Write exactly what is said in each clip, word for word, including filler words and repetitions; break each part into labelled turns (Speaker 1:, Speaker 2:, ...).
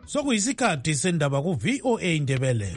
Speaker 1: Sokuyisikhathi sendaba ku V O A Indebele.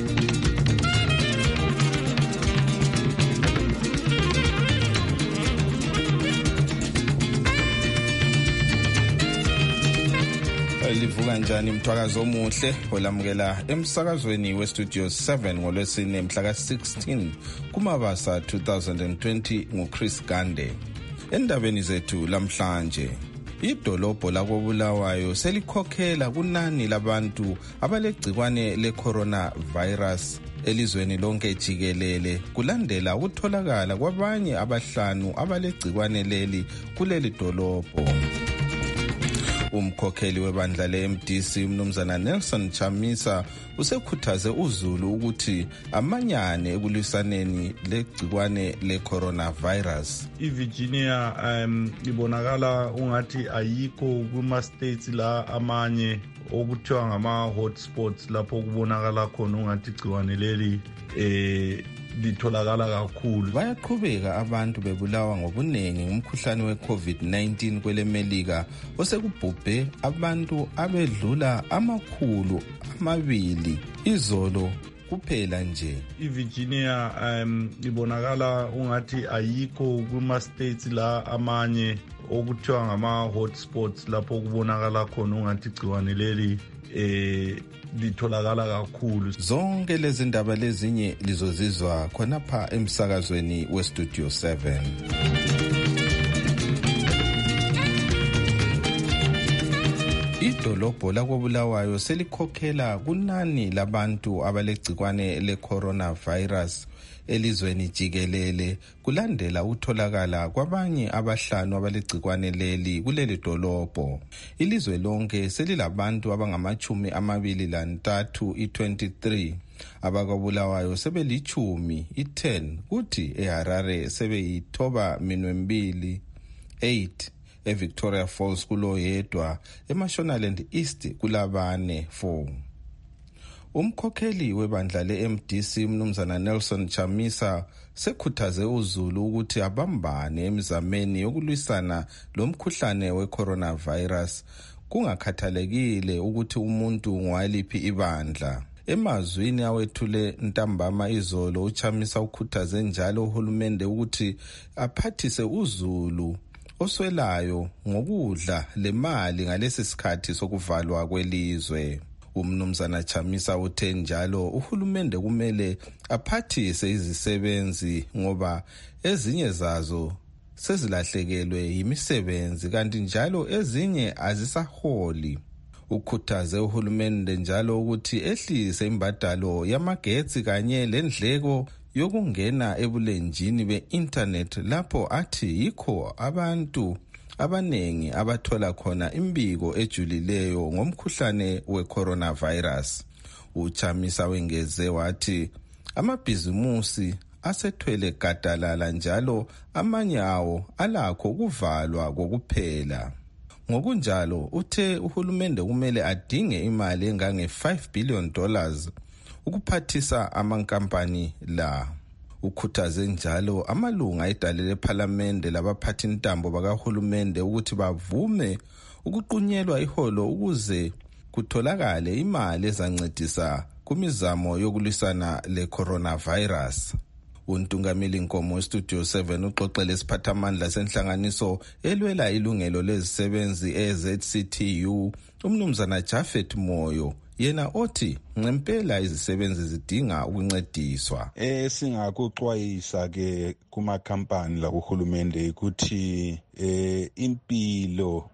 Speaker 2: Livuka njani mthwakazo omuhle olamukela emsakazweni we Studio seven ngolwesine mhla ka sixteen kuMabasa two thousand twenty nguChris Gande. Endabeni zethu lamhlanje, idolobho lakoBulawayo selikhokhela kunani labantu abalegcikwane le-coronavirus elizweni lonke jikelele kulandela ukutholakala kwabanye abahlanu abalegcikwane leli kuleli dolobho. Umkhokheli webandla le-M D C umnumzana Nelson Chamisa usekhuthaze uZulu ukuthi amanyane ekulwisaneni legcikwane le-coronavirus.
Speaker 3: IVirginia um ibonakala ungathi ayikho kuma-states la amanye okuthiwa ngama-hotspots lapho kubonakala khona ungathi igciwane leli eh litholakala kakhulu.
Speaker 2: Bayaqhubeka abantu bebulawa ngobuningi ngumkhuhlane we-COVID nineteen kwele Melika osekubhubhe abantu abedlula amakhulu amabili izolo kuphela nje.
Speaker 3: IVirginia um ibonakala ungathi ayikho kuma-states la amanye okuthiwa ngama-hotspots lapho kubonakala khona ungathi igciwane leli eh litholakala kakhulu.
Speaker 2: Zonke lezi ndaba lezinye lizozizwa khonapha emsakazweni we Studio seven. Idolobho lakoBulawayo selikhokhela kunani labantu abalegcikwane le-coronavirus elizweni jikelele kulandela utholakala kwabanye abahlanu abalegcikwane leli kuleli dolobho. Ilizwe lonke selilabantu abangamachumi amabili lantathu i-twenty-three, abakwaBulawayo sebelichumi i-ten, kuthi eHarare sebeyithoba minwembili eight, eVictoria Falls kulo yedwa, eMashonaland East kulabane four. Umkhokheli webandla le-M D C umnumzana Nelson Chamisa sekhuthaze uZulu ukuthi abambane emizameni yokulwisana lomkhuhlane we-coronavirus kungakhathalekile ukuthi umuntu ngwaliphi ibandla. Emazwini awethule ntambama izolo, uChamisa ukhuthaze njalo uhulumende ukuthi aphathise uZulu oswelayo ngokudla lemali ngalesi sikhathi sokuvalwa kwelizwe. Umnumzana Chamisa uthe njalo uhulumende kumele aphathise izisebenzi ngoba ezinye zazo sezilahlekelwe yimisebenzi kanti njalo ezinye azisaholi. Ukhuthaze uhulumende njalo ukuthi ehlise imbadalo yamagetsi kanye lendleko yokungena ebulenjini be-internet lapho athi yikho abantu abanengi abathola khona imbiko ejulileyo ngomkhuhlane we-coronavirus. uChamisa wengeze wathi amabhizimusi asethwele gadalala njalo amanye awo alakho kuvalwa kokuphela. Ngokunjalo uthe uhulumende kumele adinge imali engange five billion dollars ukuphathisa amankampani la. Ukhuthaze njalo amalunga edale lephalamende labaphathi ntambo bakahulumende ukuthi bavume ukuqunyelwa iholo ukuze kutholakale imali ezancedisa kumizamo yokulwisana le-coronavirus. Untungameli Nkomo we-Studio seven uxoxele isiphathamandla senhlanganiso elwela ilungelo lezisebenzi e-Z C T U umnumzana Jafet Moyo, yena othi ngempela izisebenzi zidinga ukuncediswa.
Speaker 4: Eh singakuxwayisa ke kuma company la kuhulumende ukuthi eh impilo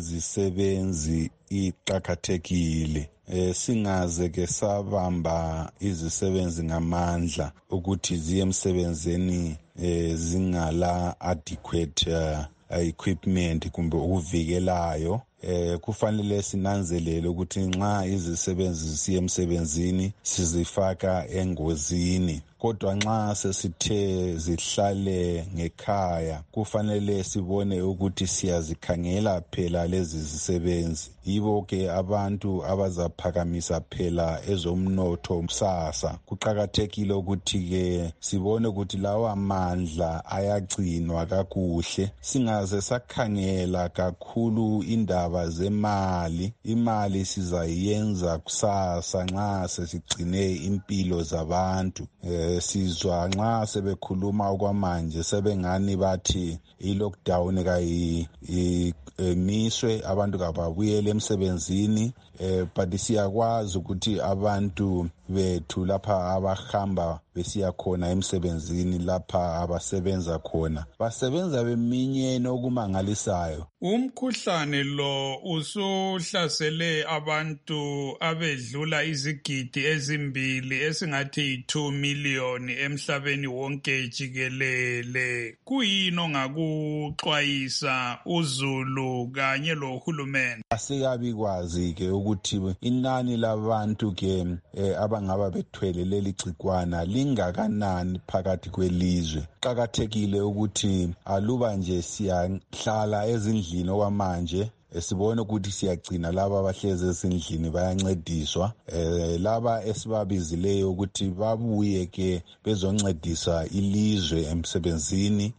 Speaker 4: yezisebenzi iqhakathekile. Eh singaze ke sabamba izisebenzi ngamandla ukuthi ziye emsebenzini eh zingala adequate uh, equipment kumbe ukuvikelayo. Eh kufanele sinanzelele ukuthi nxa izisebenzi zisiya emsebenzini sizifaka engozini kodwa nxa sesithe zihlale ngekhaya kufanele sibone ukuthi siyazikhangela phela lezi zisebenzi. Yibo ke abantu abazaphakamisa phela ezomnotho kusasa. Kuqakathekile ukuthi ke sibone ukuthi lawa mandla ayagcinwa kakuhle, singaze sakhangela kakhulu indaba zemali. Imali sizayenza kusasa nxa sesigcine impilo zabantu. Eh, sizwa nxa sebekhuluma okwamanje sebengani bathi i-lockdown kayi emiswe, abantu kababuyele emsebenzini. Eh, but siyakwazi ukuthi abantu bethu lapha abahamba besiya khona emsebenzini, lapha abasebenza khona, basebenza beminyene okumangalisayo.
Speaker 5: Umkhuhlane lo usuhlasele abantu abedlula izigidi ezimbili esingathi yi-two million emhlabeni wonke jikelele. Kuyini ongakuxwayisa uzulu kanye lohulumeni? Asikabi
Speaker 4: kwazi ke ukuthi inani labantu ke eh, abangaba bethwele leli gcikwana lingakanani phakathi kwelizwe. Qakathekile ukuthi aluba nje siyahlala ezindlini okwamanje sibone ukuthi siyagcina laba abahlezi ezindlini bayancediswa. Eh, laba esibabizileyo ukuthi babuye ke bezoncedisa ilizwe emsebenzini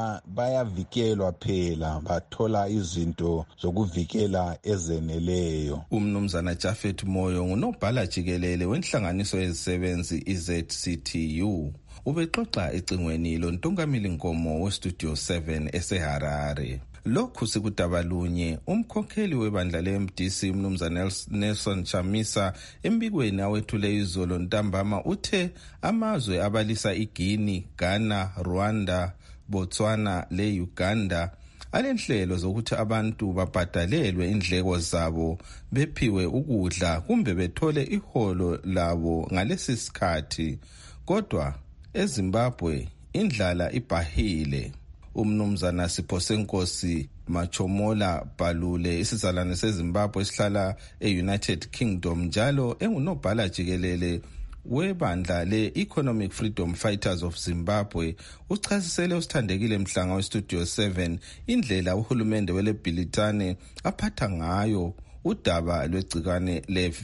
Speaker 4: bayavikelwa phela, bathola izinto zokuvikela ezeneleyo.
Speaker 2: Umnumzana Jafet Moyo ngunobhala jikelele wenhlanganiso yezisebenzi i-Z C T U. Ubexoxa ecingweni loNtungamili Nkomo weStudio seven eseHarare. Lokhu sikudabalunye umkhokheli webandla le-M D C umnumzana Nelson Chamisa embikweni awethule izolo ntambama uthe amazwe abalisa iGuinea, Ghana, Rwanda, Botswana le Uganda alenhlelo zokuthi abantu babhadalelwe indleko zabo bephiwe ukudla kumbe bethole iholo labo ngalesi sikhathi. Kodwa eZimbabwe indlala ibhahile. Umnumzana Siphosenkosi Machomola Balule isizalwane seZimbabwe esihlala e-United Kingdom njalo engunobhala jikelele webandla le-Economic Freedom Fighters of Zimbabwe uchasisele usithandekile Mhlanga weStudio seven indlela uhulumende welebhilitane aphatha ngayo udaba lwegcikwane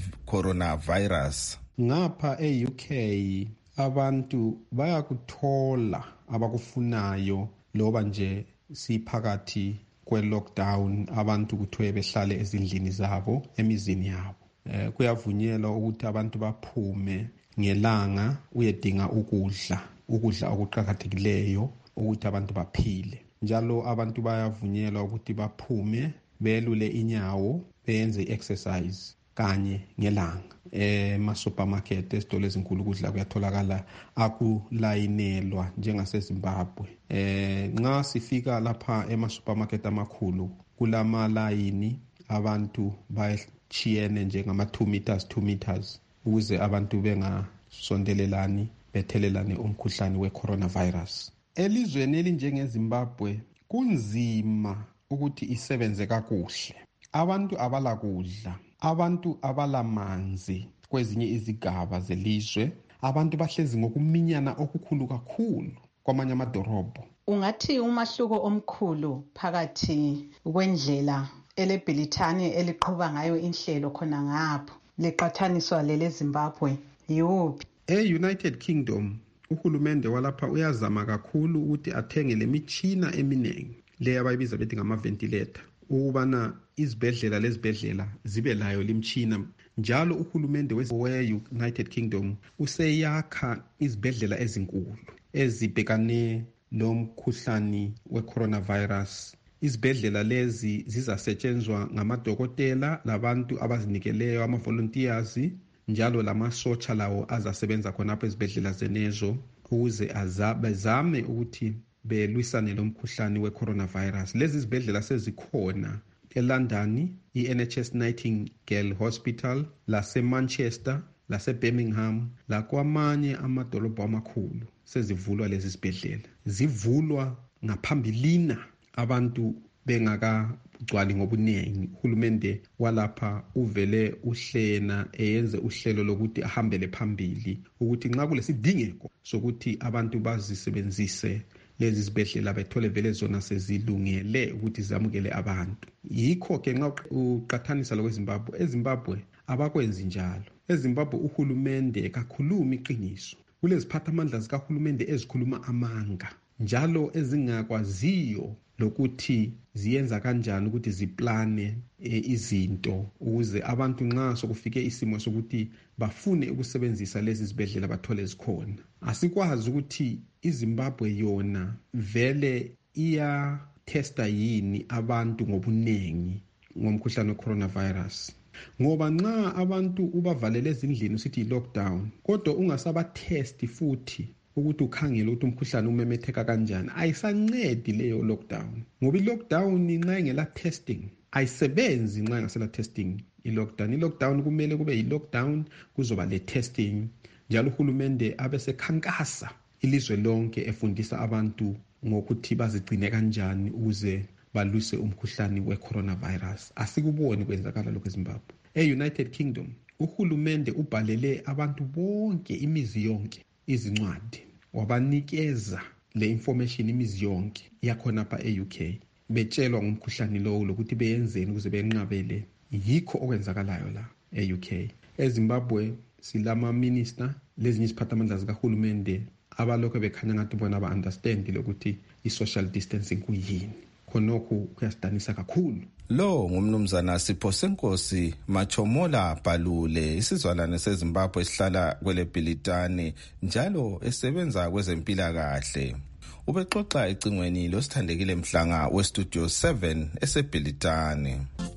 Speaker 2: le-coronavirus.
Speaker 6: Ngapha e-U K abantu bayakuthola abakufunayo loba nje siphakathi kwe-lockdown, abantu kuthiwe behlale ezindlini zabo emizini yabo. Eh, kuyavunyelwa ukuthi abantu baphume ngelanga uyedinga ukudla, ukudla okuqakathekileyo ukuthi abantu baphile. Njalo abantu bayavunyelwa ukuthi baphume belule inyawo, benze exercise kanye ngelanga. Eh, ma-supermarket esitolo ezinkulu ukudla kuyatholakala akulayinelwa njengaseZimbabwe. Eh, nxa sifika lapha ema-supermarket amakhulu kulama-layini, abantu bachiyene njengama two meters two meters ukuze abantu bengasondelelani bethelelane umkhuhlane we-coronavirus. Elizweni elinjengeZimbabwe kunzima ukuthi isebenze kakuhle. Abantu abala kudla, abantu abala manzi kwezinye izigaba zelizwe, abantu bahlezi ngokuminyana okukhulu kakhulu kwamanye amadorobho.
Speaker 7: Ungathi umahluko omkhulu phakathi kwendlela elebhilitane eliqhuba ngayo inhlelo khona ngapho leqathaniswa lele Zimbabwe yiwuphi?
Speaker 6: E-United Kingdom uhulumende walapha uyazama kakhulu ukuthi athenge lemitshina eminingi le abayibiza bethi ngama-ventilator ukubana izibhedlela lezibhedlela zibe layo limtshina. Njalo uhulumende we-United Kingdom useyakha izibhedlela ezinkulu ezibhekane lomkhuhlane we-coronavirus. Izibhedlela lezi zizasetshenzwa ngamadokotela labantu abazinikeleyo, ama-volunteers, njalo lamasotsha lawo azasebenza khonapho ezibhedlela zenezo ukuze bezame ukuthi belwisane lomkhuhlane we-coronavirus. Lezi zibhedlela sezikhona eLondon, i-N H S Nightingale Hospital, lase-Manchester, lase-Birmingham, lakwamanye amadolobho amakhulu sezivulwa lezi zibhedlela. Zivulwa ngaphambilina abantu bengakagcwali ngobuningi. Uhulumende walapha uvele uhlena eyenze uhlelo lokuthi ahambele phambili ukuthi nxa kulesidingeko sokuthi abantu bazisebenzise lezi zibhedlela bethole vele zona sezilungele ukuthi zamukele abantu. Yikho ke nxa uqathanisa lo kweZimbabwe, eZimbabwe abakwenzi njalo. EZimbabwe uhulumende kakhuluma iqiniso. Kuleziphathamandla zikahulumende ezikhuluma amanga njalo ezingakwaziyo lokuthi ziyenza kanjani ukuthi ziplane e, izinto ukuze abantu nxa sokufike isimo sokuthi bafune ukusebenzisa lezi zibhedlela bathole zikhona. Asikwazi ukuthi iZimbabwe yona vele iya testa yini abantu ngobunengi ngomkhuhlane we-coronavirus. Ngoba nxa abantu ubavalele ezindlini usithi lockdown kodwa ungasaba test futhi ukuthi ukhangele ukuthi umkhuhlane umemetheka kanjani, ayisancedi leyo lockdown. Ngoba i-lockdown nxa ingela testing ayisebenzi nxa ingasela testing. I-lockdown i-lockdown kumele kube yi-lockdown kuzoba le testing njalo uhulumende abesekhankasa ilizwe lonke efundisa abantu ngokuthi bazigcine kanjani ukuze balwise umkhuhlane we-coronavirus. Asikuboni kwenzakala lokho eZimbabwe. E-United Kingdom uhulumende ubhalele abantu bonke imizi yonke izincwadi wabanikeza le information imizi yonke yakhona pa e-U K betshelwa ngomkhuhlane lowo lokuthi beyenzeni ukuze benqabele. Yikho okwenzakalayo la e-U K. EZimbabwe silama minister lezinye iziphathamandla zikahulumende abalokho bekhanya ngathi bona ba-understand lokuthi i-social distancing kuyini. Khonokho kuyasidanisa kakhulu.
Speaker 2: Lo ngumnumzana Sipho Senkosi Machomola Balule, isizalwane seZimbabwe esihlala kwele Bhilitane njalo esebenza kwezempilakahle. Ubexoxa ecingweni losithandekile Mhlanga weStudio seven eseBhilitane.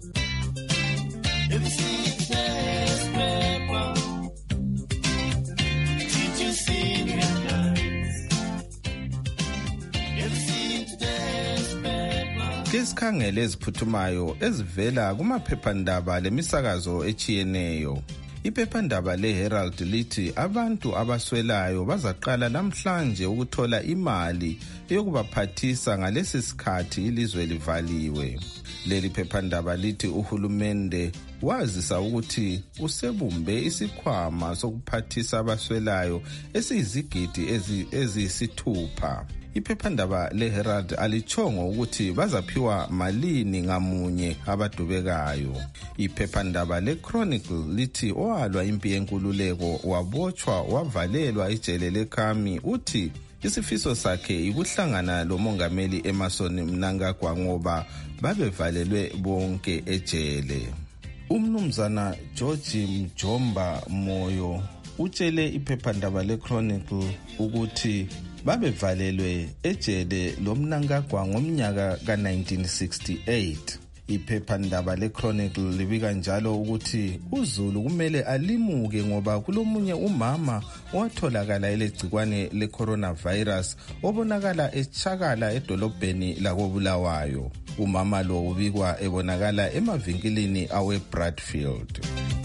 Speaker 2: Isikhangele eziphuthumayo ezivela kumaphephandaba lemisakazo echiyeneyo. Iphephandaba leHerald lithi abantu abaswelayo bazaqala namhlanje ukuthola imali eyokubaphathisa ngalesi sikhathi ilizwe livaliwe. Leli phephandaba lithi uhulumende wazisa ukuthi usebumbe isikhwama sokuphathisa abaswelayo esiyizigidi eziyisithupha. Iphephandaba leHerald alichongo ukuthi bazaphiwa malini ngamunye abadubekayo. Iphephandaba leChronicle lithi owalwa impi yenkululeko wabotshwa wavalelwa ijele leKhami uthi isifiso sakhe ikuhlangana lomongameli Emmerson Mnangagwa ngoba babevalelwe bonke ejele. Umnumzana George Mjomba Moyo utshele iphephandaba leChronicle ukuthi babevalelwe ejele loMnangagwa ngomnyaka ka nineteen sixty-eight. Iphephandaba leChronicle libika njalo ukuthi uZulu kumele alimuke ngoba kulomunye umama owatholakala elegcikwane leCoronavirus obonakala echakala edolobheni lakoBulawayo. Umama lo ubikwa ebonakala emavinkilini aweBradfield.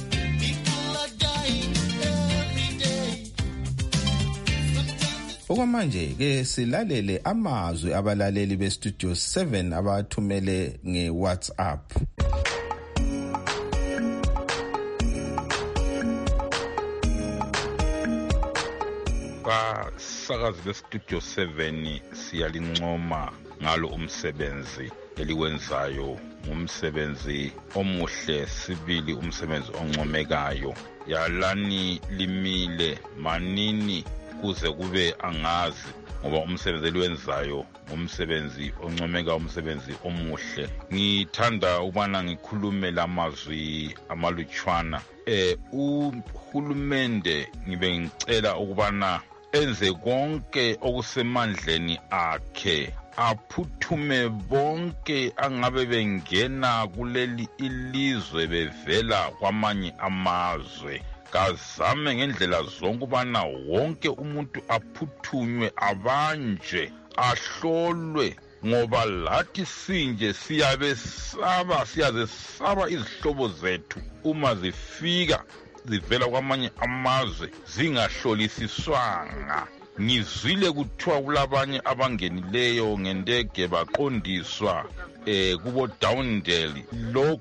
Speaker 2: Okwamanje ke silalele amazwi abalaleli beStudio seven abathumele ngeWhatsApp.
Speaker 8: Basakazi beStudio seven siyalincoma ngalo umsebenzi eliwenzayo, umsebenzi omuhle sibili, umsebenzi oncomekayo. Yalani limile manini kuze kube angazi ngoba umsebenzi eliwenzayo umsebenzi oncomeka, umsebenzi omuhle. Ngithanda ukubana ngikhulume lamazwi amalutshwana. Eh uhulumende ngibe ngicela ukubana enze konke okusemandleni akhe, aphuthume bonke angabe bengena kuleli ilizwe bevela kwamanye amazwe. Kazame ngendlela zonke ubana wonke umuntu aphuthunywe, abanjwe, ahlolwe, ngoba lathi sinje siyabesaba, siyazesaba izihlobo zethu uma zifika zivela kwamanye amazwe zingahlolisiswanga. ngizwile kuthiwa kulabanye abangenileyo ngendege baqondiswa eh kubo Downdale. Lo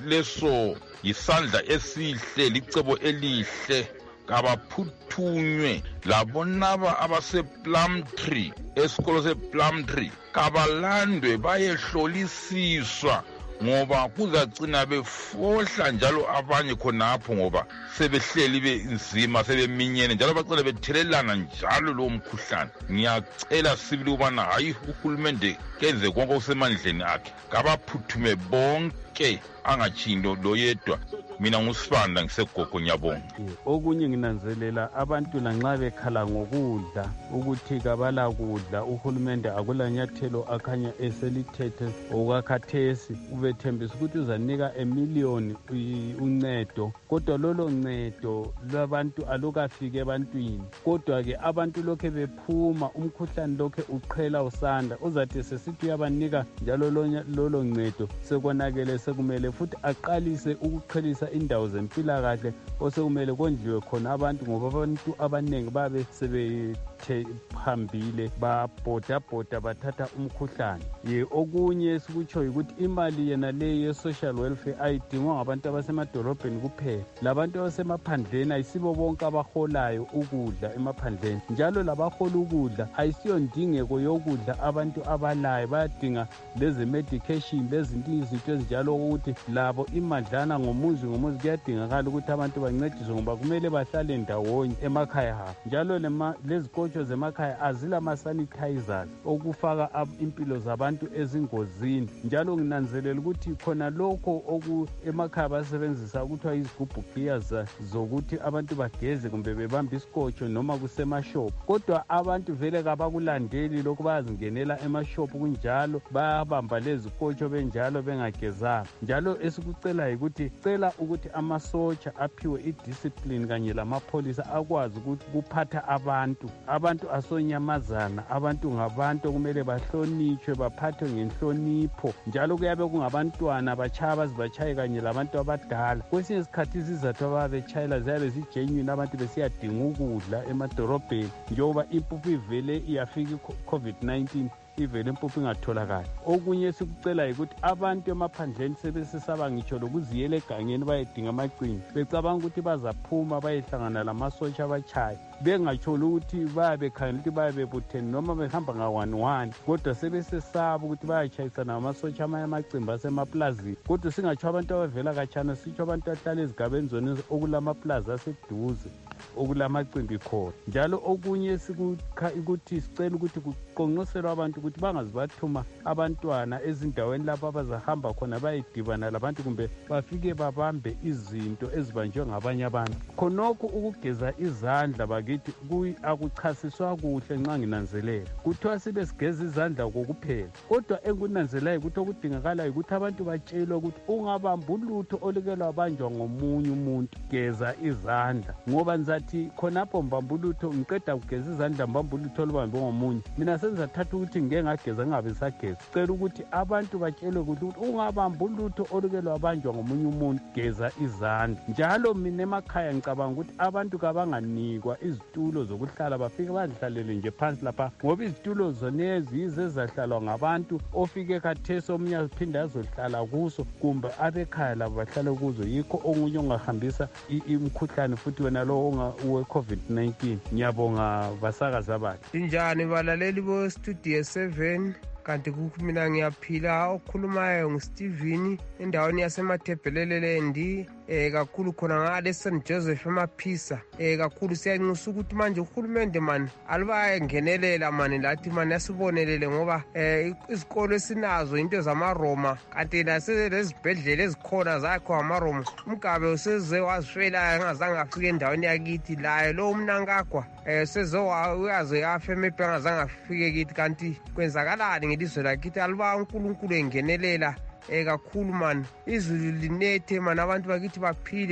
Speaker 8: leso yisandla esihle, licebo elihle, kabaphuthunywe labonaba abase Plumtree, esikolo se Plumtree kabalandwe bayehlolisiswa, ngoba kuzagcina befohla njalo abanye khonapho ngoba sebehleli benzima sebeminyene njalo bacela bethelelana njalo lo mkhuhlane. Ngiyacela sibili ubana hayi uhulumende kenze konke okusemandleni akhe, kabaphuthume bonke angachindo lo yedwa. Mina ngusibanda ngisegogo, ngiyabonga.
Speaker 9: Okunye nginanzelela abantu lanxa bekhala ngokudla ukuthi kabala kudla, uhulumende akulanyathelo akhanya eselithethe okakhathesi, ubethembisa ukuthi uzanika emiliyoni uncedo, kodwa lolo ncedo lwabantu alukafike ebantwini. Kodwa ke abantu lokhe bephuma, umkhuhlane lokhe uqhela usanda, uzathi sesithi uyabanika njalo lolo ncedo sekonakele, sekumele futhi aqalise ukuqhelisa indawo zempilakahle osekumele kondliwe khona abantu, ngoba abantu abaningi babe sebethe phambile babhodabhoda bathatha umkhuhlane. Ye okunye sikutsho ukuthi imali yena le ye-social welfare ayidingwa ngabantu abasemadolobheni kuphela, labantu abasemaphandleni ayisibo bonke abaholayo ukudla emaphandleni, njalo labahola ukudla ayisiyo ndingeko yokudla abantu abalayo, bayadinga leze medication lezinto izinto ezinjalo, ukuthi labo imadlana ngomuzi ngomuzi kuyadingakala ukuthi abantu bancediswe, ngoba kumele bahlale ndawonye emakhaya abo. Njalo lezikotsho zemakhaya azila ama-sanitizers okufaka impilo zabantu ezingozini. Njalo nginanzelela ukuthi khona lokho oku emakhaya basebenzisa ukuthiwa izigubhu gears zokuthi abantu bageze kumbe bebambe isikotsho noma kusemashop, kodwa abantu vele kabakulandeli lokhu, bayazingenela emashop kunjalo, bayabamba lezikotsho benjalo bengagezanga. Njalo esikucela ukuthi cela ukuthi amasotsha aphiwe idiscipline kanye lamapholisa akwazi ukuthi kuphatha abantu. Abantu asonyamazana, abantu ngabantu kumele bahlonitshwe, baphathwe ngenhlonipho. Njalo kuyabe kungabantwana batshaya bazibatshaye kanye labantu abadala. Kwesinye isikhathi izizathu ababetshayela ziyabe zigenuine, abantu besiyadinga ukudla emadolobheni, njengoba impuphu ivele iyafika i-covid nineteen ivele impuphu ingatholakali. Okunye sikucela ukuthi abantu emaphandleni sebesesaba ngitsho lokuziyela egangeni bayedinga amacini, becabanga ukuthi bazaphuma bayehlangana lamasotsha abatshaye, bengatsholi ukuthi bayabe bekhangela ukuthi bayabe bebutheni noma behamba nga-one one, kodwa sebesesaba ukuthi bayatshayisana ngamasotsha amanye amacimbi asemaplazini. Kodwa singatsho abantu abavela katshana, sitsho abantu ahlala ezigabeni zona okulamaplazi aseduze okulamacimbi khona. Njalo okunye ukuthi sicela ukuthi kuqonqoselwe abantu ukuthi bangazibathuma abantwana ezindaweni lapho abazahamba khona bayedibana labantu kumbe bafike babambe izinto ezibanjwe ngabanye abantu. Khonokho ukugeza izandla bakithi akuchasiswa kuhle nxa nginanzelela. Kuthiwa sibe sigeza izandla kokuphela, kodwa engunanzelayo ukuthi okudingakalayo ukuthi abantu batshelwe ukuthi ungabamba ulutho oluke lwabanjwa ngomunye umuntu, geza izandla. Ngoba ngizathi khonapho mbamba ulutho ngiqeda kugeza izandla mbamba ulutho olubambe ngomunye, mina senzathatha ukuthi ngeke ngageza ngingabe sageza. Cela ukuthi abantu batshelwe ukuthi ungabamba ulutho oluke lwabanjwa ngomunye umuntu, geza izandla. Njalo mina emakhaya ngicabanga ukuthi abantu kabanganikwa izitulo zokuhlala bafike bazihlalele nje phansi lapha, ngoba izitulo zonezi yizo ezahlalwa ngabantu ofike khathesi omunye aziphinde azohlala kuso, kumbe abekhaya labo bahlale kuzo. Yikho okunye ongahambisa imkhuhlane futhi wena lo we-covid nineteen. Ngiyabonga basakazi abathi.
Speaker 10: Injani balaleli bo-Studio seven, kanti mina ngiyaphila. Okhulumayo nguSteven endaweni yasemathebhelelendi, eh kakhulu khona ngale Saint Joseph emaphisa. Eh kakhulu siyanxusa ukuthi manje uhulumende man alibayengenelela mani lathi mani yasibonelele, ngoba eh izikolo esinazo into zamaroma, kanti naselezibhedlela ezikhona zakho amaroma. Umgabe useze wazifela engazange afike endaweni yakithi, layo lo umnankagwa eh seze uyaze yafe emepe engazange afike kithi, kanti kwenzakalani ngelizwe lakithi? Aliba uNkulunkulu engenelela eh kakhulu man, izulu linethe man, abantu bakithi baphile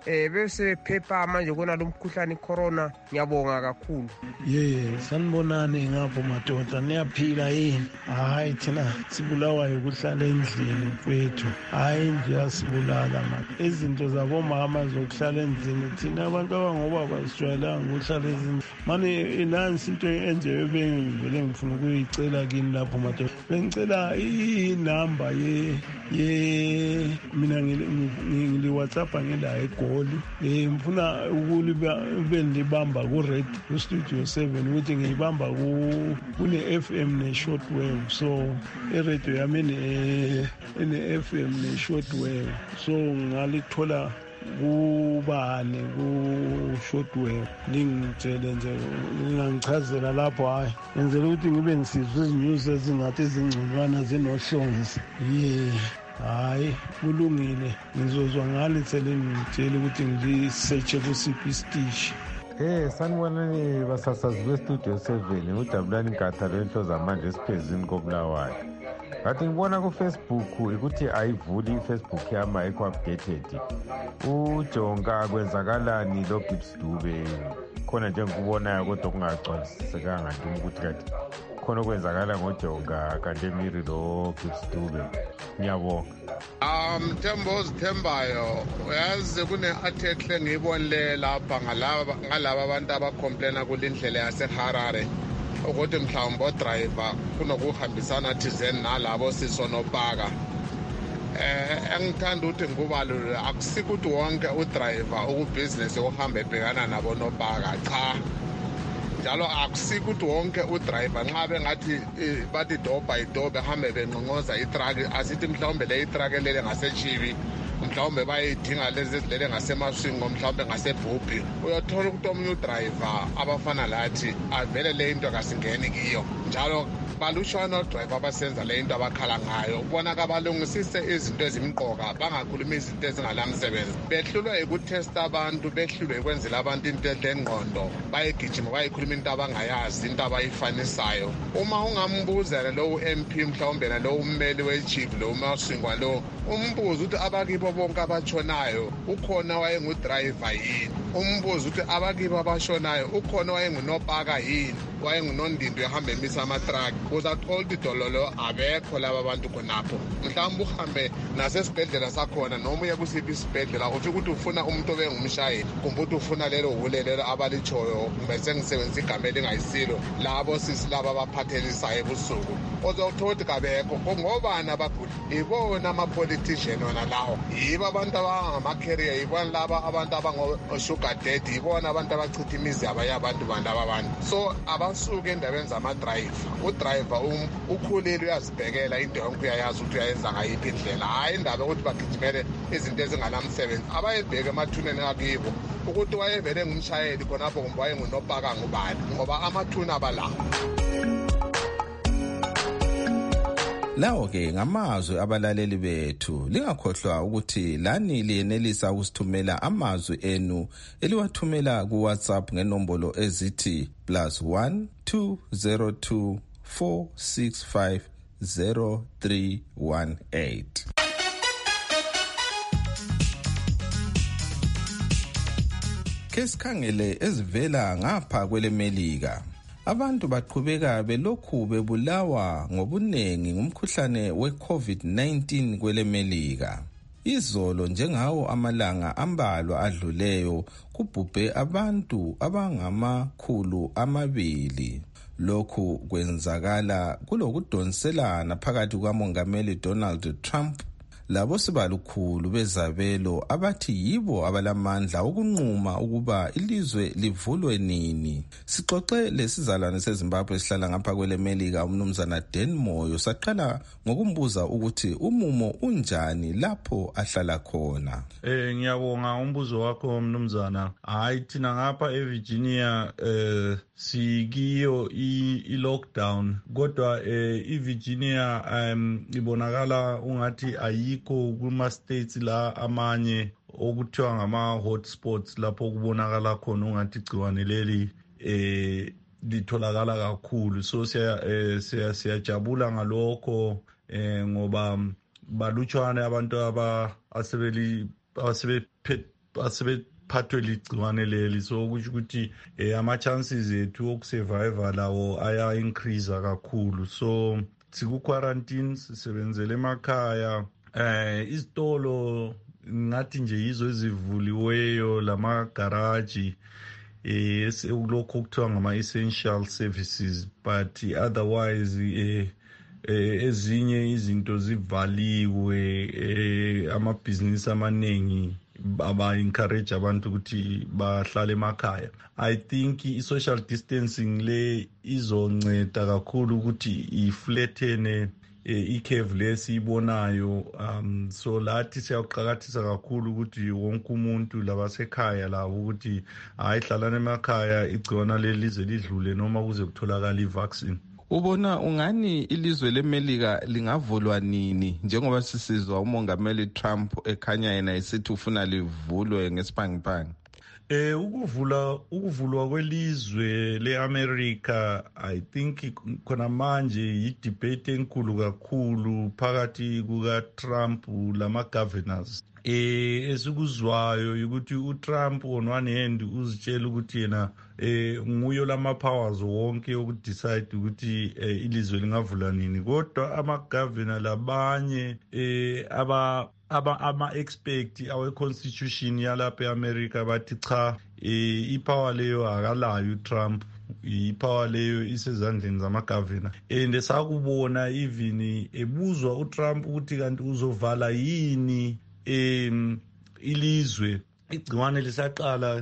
Speaker 10: eh bese phepha manje kona lo mkhuhlane corona. Ngiyabonga kakhulu.
Speaker 1: Ye sanibonani ngapho madoda niyaphila yini? Hayi thina sibulawa ukuhlala endlini mfethu. Hayi nje asibulala manje. Izinto zabomama zokuhlala endlini thina abantu abangobaba sijwayelanga ukuhlala endlini. Manje nansi into enje ebengivele ngifuna ukuyicela kini lapho madoda. Bengicela inamba ye ye mina ngili WhatsApp ngela eGoli. Eh ngifuna ukuliba bendibamba ku Red Studio seven ukuthi ngiyibamba ku kune F M ne shortwave. So i-radio yami ne ne F M ne shortwave. So ngalithola kubani ku shortwave. Ningitshele nje ngingichazela lapho hayi ngenzela ukuthi ngibe ngisizwe izinews ezingathi ezingconywana zinohlonzi. Yeah. Hayi kulungile ngizozwa ngani tseleni ngitshela ukuthi ngisearche ku C P station.
Speaker 11: Eh sanibonani basasazi bestudio seven uJabulani Gata lento zamanje siphezini kobulawayo. Ngathi ngibona ku Facebook ukuthi ayivuli iFacebook yami ayikho updated. uJonga kwenzakalani lo Gibbs Dube khona nje ngikubonayo kodwa kungagcwalisekanga nje ukuthi kathi khona kwenzakala ngoJonga kanti emiri lo Gibbs Dube. Ngiyabonga.
Speaker 12: Um Thembo Zithembayo uyazi kune article ngiyibonile lapha ngalaba ngalaba abantu abacomplaina kulindlela yaseHarare ukuthi mhlawumbe odriver kunokuhambisana thizeni nalabo sisonopaka. Eh engithanda ukuthi ngikubalule akusikuthi wonke udriver ukubusiness ohamba ebhekana nabo nopaka cha. Njalo akusiko ukuthi wonke udriver nxa bengathi bathi doba idoba hambe benqonqoza itruck asithi mhlawumbe le itruck lele ngaseChibi mhlawumbe bayidinga lezi ezilele ngasemaswingo mhlawumbe ngasebhubhi uyothola ukuthi omunye udriver abafana lathi avele le into kasingeni kiyo njalo balushwana odriver abasenza le into abakhala ngayo ubona kabalungisise izinto ezimqoka bangakhuluma izinto ezingalamsebenzi behlulwe ukutesta abantu behlulwe ukwenzela abantu into edengqondo bayegijima bayikhuluma into abangayazi into abayifanisayo uma ungambuzela lo M P mhlawumbe na lo ummeli wechief lo masingwa lo umbuzo ukuthi abakibo bonke abatshonayo ukhona wayengudriver yini umbuzo ukuthi abakibo abashonayo ukhona wayengunopaka yini wayengunondindo ehamba emisa ama-truck uzathola idololo abekho laba bantu khonapho mhlawumbe uhambe nasesibhedlela sakhona noma uye kusiphi isibhedlela uthi ukuthi ufuna umuntu obengumshayeli kumbe ukuthi ufuna lelo hulelelo abalitshoyo bese ngisebenzisa igama elingayisilo labo sisi laba abaphathelisayo ebusuku uzothola ukuthi kabekho ngobani abaguli ibona ama-politician wona lawo yibo abantu abangama-carrier yibona laba abantu abango-sugar daddy yibona abantu abachitha imizi abanye abantu bantu ababantu so abasuke endaweni zama-driver udriver ukhulile uyazibhekela into yonke uyayazi ukuthi uyayenza ngayiphi indlela hhayi indaba yokuthi bagijimele izinto ezinganamsebenzi abayibheke emathuneni akibo ukuthi wayevele ngumshayeli khonapho kumbe wayengunopaka ngubani ngoba amathuni abalawo.
Speaker 2: Lawo-ke ngamazwi abalaleli bethu lingakhohlwa ukuthi lani liyenelisa ukusithumela amazwi enu eliwathumela kuWhatsApp ngenombolo ezithi plus one two zero two four six five zero three one eight. Kesikhangele ezivela ngapha kwelemelika. Abantu baqhubeka belokhu bebulawa ngobunengi ngumkhuhlane we-COVID nineteen kwelemelika. Izolo njengawo amalanga ambalwa adluleyo kubhubhe abantu abangamakhulu amabili. Lokhu kwenzakala kulokudonselana phakathi kukamongameli Donald Trump labo sibalukhulu bezabelo abathi yibo abalamandla ukunquma ukuba ilizwe livulwe nini. Sixoxe lesizalwane seZimbabwe esihlala ngapha kwelemelika umnumzana Dan Moyo saqala ngokumbuza ukuthi umumo unjani lapho ahlala khona.
Speaker 3: Eh ngiyabonga umbuzo wakho mnumzana. Hayi thina ngapha eVirginia eh sikiyo i-lockdown kodwa eh iVirginia um ibonakala ungathi ayikho kuma states la amanye okuthiwa ngama hotspots lapho kubonakala khona ungathi igciwane leli eh litholakala kakhulu so siya siya siyajabula ngalokho eh ngoba balutshwane abantu aba asebeli asebe asebephathwe ligciwane leli, so kusho ukuthi eh, ama-chances ethu okusurviva lawo aya-increase kakhulu. So siku-quarantine, sisebenzele emakhaya, eh izitolo ngathi nje yizo ezivuliweyo, lamagaraji eh sekulokho okuthiwa ngama-essential services, but otherwise eh eh ezinye izinto zivaliwe, eh amabhizinisi amaningi aba-encourage abantu ukuthi bahlale emakhaya. I think i-social distancing le izonceda kakhulu ukuthi iflattene i-curve lesiyibonayo, um so lathi siyaqakathisa kakhulu ukuthi wonke umuntu labasekhaya labo ukuthi hayi hlalana emakhaya, igciwana lelize lidlule noma kuze kutholakala i-vaccine.
Speaker 2: Ubona ungani ilizwe leMelika lingavulwa nini, njengoba sisizwa umongameli Trump ekhanya yena esithi ufuna livulwe ngesiphangiphanga?
Speaker 3: Eh ukuvula ukuvulwa kwelizwe leAmerica, I think khona manje yi-debate enkulu kakhulu phakathi kuka-Trump lama-governors. Eh esikuzwayo ukuthi uTrump on one hand uzitshela ukuthi yena eh nguyo lama-powers wonke ukudecide ukuthi eh, ilizwe lingavula nini, kodwa ama-governor labanye eh aba aba ama-expect awe-constitution yalapha e-America bathi cha, eh ipower leyo akalayo uTrump, ipower leyo isezandleni zama-governor. And sakubona even ebuzwa uTrump ukuthi kanti uzovala yini em ilizwe igciwane lisaqala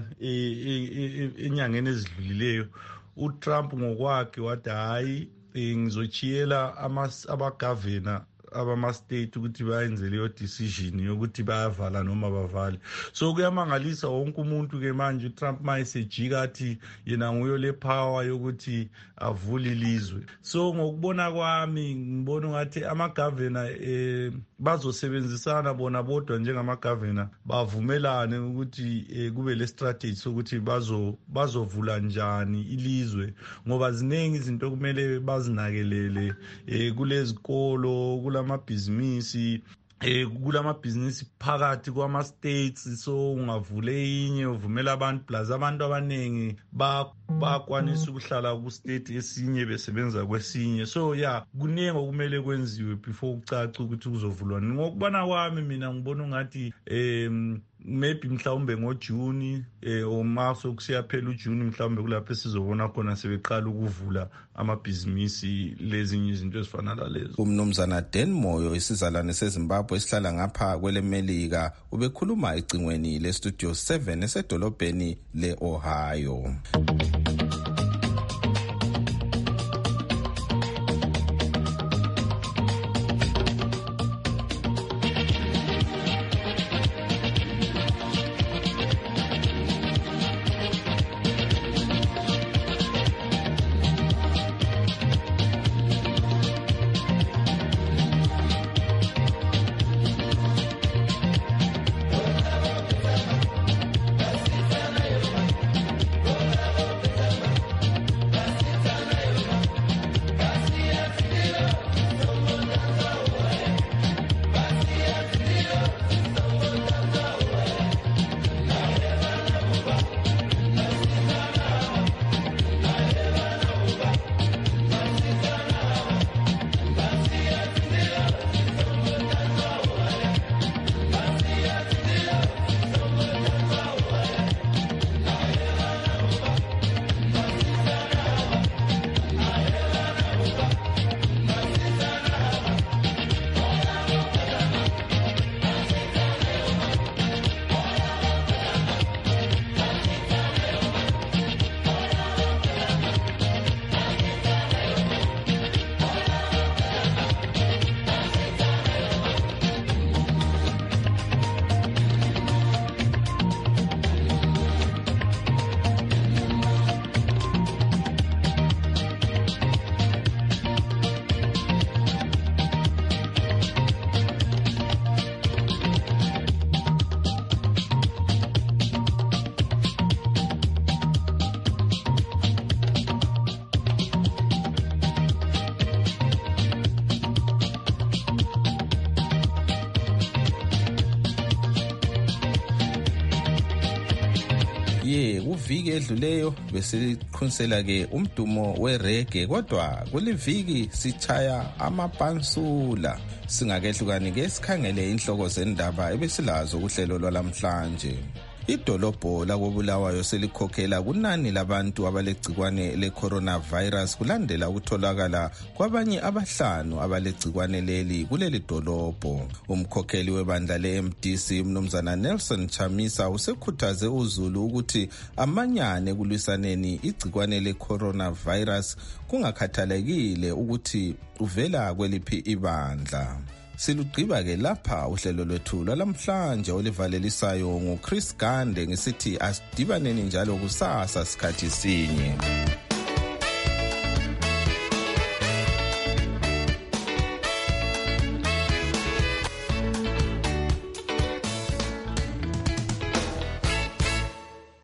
Speaker 3: enyangeni ezidlulileyo, uTrump ngokwakhe wathi hayi ngizochiyela ama-governor abama-state ukuthi bayenze leyo decision yokuthi bayavala noma bavale. So kuyamangalisa wonke umuntu ke manje uTrump mayesejika athi yena nguyo le power yokuthi avule ilizwe. So ngokubona kwami ngibona ngathi ama-governor eh bazosebenzisana bona bodwa njengama-governor, bavumelane ukuthi eh, kube le strategy sokuthi bazo bazovula njani ilizwe, ngoba ziningi izinto kumele bazinakelele eh, kulezikolo, kulamabhizinisi eh kulamabhizinisi phakathi kwama-states. So ungavule inye uvumela abantu plus abantu abaningi bakwanisa ukuhlala ku-state esinye besebenza kwesinye. So yeah, kuningi okumele kwenziwe before kucace ukuthi kuzovulwa. Ngokubona kwami mina ngibona ungathi um maybe mhlawumbe ngoJuni eh uma sokusiyaphela uJuni mhlawumbe kulapho esizobona khona sebeqala ukuvula amabhizinisi lezinye izinto ezifana nalezo.
Speaker 2: Umnumzana Dan Moyo, isizalwane seZimbabwe esihlala ngapha kweleMelika, ubekhuluma ecingweni leStudio seven esedolobheni leOhio. ye kuviki edluleyo besiqhunisela ke umdumo werege, kodwa kuliviki sichaya amapansula. Singakehlukani ke sikhangele inhloko zendaba ebesilazo kuhlelo lwalamhlanje. Idolobho lakoBulawayo selikhokhela kunani labantu abalegcikwane le-coronavirus kulandela ukutholakala kwabanye abahlanu abalegcikwane leli kuleli dolobho. Umkhokheli webandla le-M D C Mnumzana Nelson Chamisa usekhuthaze uZulu ukuthi amanyane kulwisaneni igcikwane le-coronavirus kungakhathalekile ukuthi uvela kweliphi ibandla. Silugqiba ke lapha uhlelo lwethu lwalamhlanje olivalelisayo nguChris Gande ngisithi asidibaneni njalo kusasa sikhathi sinye.